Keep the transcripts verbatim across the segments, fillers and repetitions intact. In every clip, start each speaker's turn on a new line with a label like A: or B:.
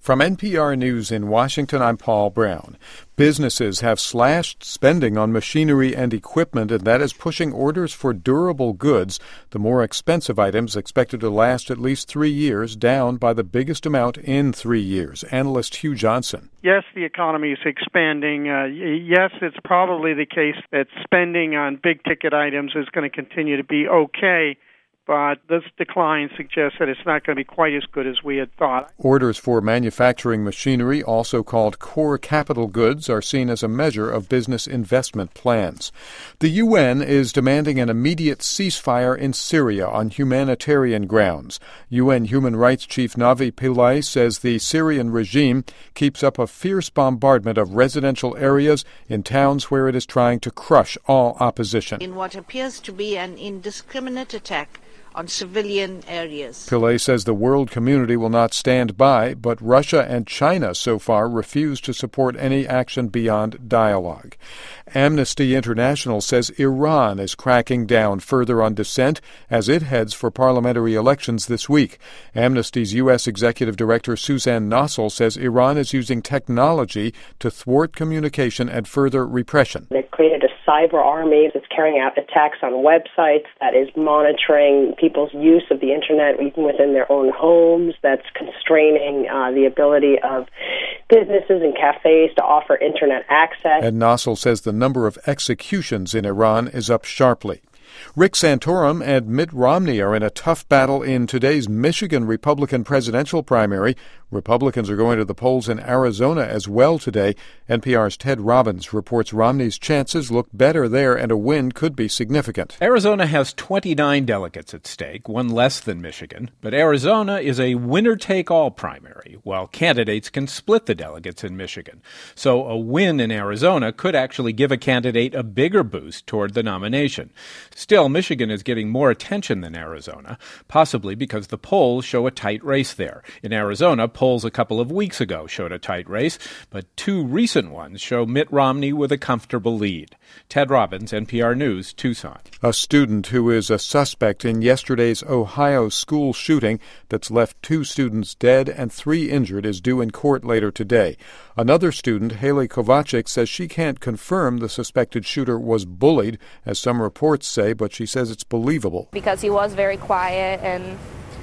A: From N P R News in Washington, I'm Paul Brown. Businesses have slashed spending on machinery and equipment, and that is pushing orders for durable goods, the more expensive items expected to last at least three years, down by the biggest amount in three years. Analyst Hugh Johnson.
B: Yes, the economy is expanding. Uh, yes, it's probably the case that spending on big-ticket items is going to continue to be okay. But this decline suggests that it's not going to be quite as good as we had thought.
A: Orders for manufacturing machinery, also called core capital goods, are seen as a measure of business investment plans. The U N is demanding an immediate ceasefire in Syria on humanitarian grounds. U N Human Rights Chief Navi Pillay says the Syrian regime keeps up a fierce bombardment of residential areas in towns where it is trying to crush all opposition.
C: In what appears to be an indiscriminate attack on civilian areas.
A: Pillay says the world community will not stand by, but Russia and China so far refuse to support any action beyond dialogue. Amnesty International says Iran is cracking down further on dissent as it heads for parliamentary elections this week. Amnesty's U S Executive Director Suzanne Nossel says Iran is using technology to thwart communication and further repression.
D: They've created a cyber army that's carrying out attacks on websites, that is monitoring people's use of the Internet even within their own homes, that's constraining uh, the ability of businesses and cafes to offer Internet access.
A: And Nossel says the number of executions in Iran is up sharply. Rick Santorum and Mitt Romney are in a tough battle in today's Michigan Republican presidential primary. Republicans are going to the polls in Arizona as well today. N P R's Ted Robbins reports Romney's chances look better there and a win could be significant.
E: Arizona has twenty-nine delegates at stake, one less than Michigan. But Arizona is a winner-take-all primary, while candidates can split the delegates in Michigan. So a win in Arizona could actually give a candidate a bigger boost toward the nomination. Still, Michigan is getting more attention than Arizona, possibly because the polls show a tight race there. In Arizona, polls a couple of weeks ago showed a tight race, but two recent ones show Mitt Romney with a comfortable lead. Ted Robbins, N P R News, Tucson.
A: A student who is a suspect in yesterday's Ohio school shooting that's left two students dead and three injured is due in court later today. Another student, Haley Kovacic, says she can't confirm the suspected shooter was bullied, as some reports say, but she says it's believable.
F: Because he was very quiet and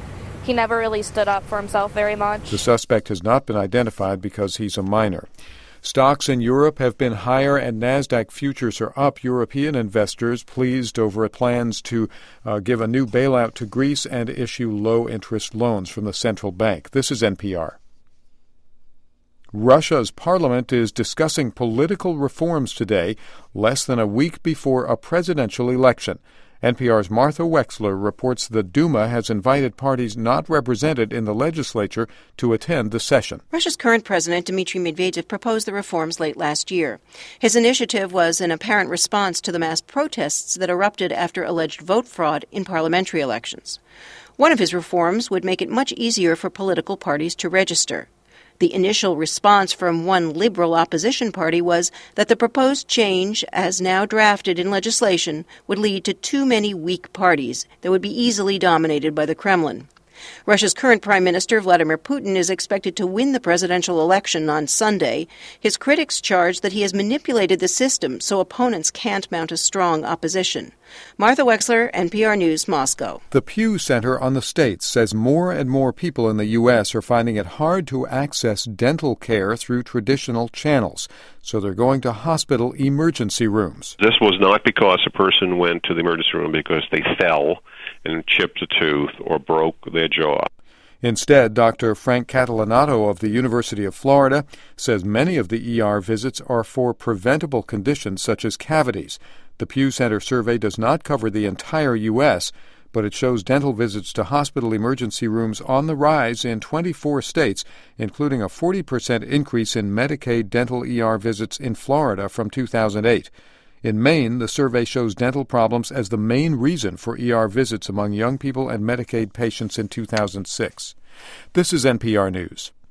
F: he never really stood up for himself very much.
A: The suspect has not been identified because he's a minor. Stocks in Europe have been higher and NASDAQ futures are up. European investors pleased over plans to uh, give a new bailout to Greece and issue low-interest loans from the central bank. This is N P R. Russia's parliament is discussing political reforms today, less than a week before a presidential election. N P R's Martha Wexler reports the Duma has invited parties not represented in the legislature to attend the session.
G: Russia's current president, Dmitry Medvedev, proposed the reforms late last year. His initiative was an apparent response to the mass protests that erupted after alleged vote fraud in parliamentary elections. One of his reforms would make it much easier for political parties to register. The initial response from one liberal opposition party was that the proposed change, as now drafted in legislation, would lead to too many weak parties that would be easily dominated by the Kremlin. Russia's current Prime Minister, Vladimir Putin, is expected to win the presidential election on Sunday. His critics charge that he has manipulated the system so opponents can't mount a strong opposition. Martha Wexler, N P R News, Moscow.
A: The Pew Center on the States says more and more people in the U S are finding it hard to access dental care through traditional channels, so they're going to hospital emergency rooms.
H: This was not because a person went to the emergency room because they fell and chipped a tooth or broke their jaw.
A: Instead, Doctor Frank Catalanato of the University of Florida says many of the E R visits are for preventable conditions such as cavities. The Pew Center survey does not cover the entire U S, but it shows dental visits to hospital emergency rooms on the rise in twenty-four states, including a forty percent increase in Medicaid dental E R visits in Florida from two thousand eight. In Maine, the survey shows dental problems as the main reason for E R visits among young people and Medicaid patients in two thousand six. This is N P R News.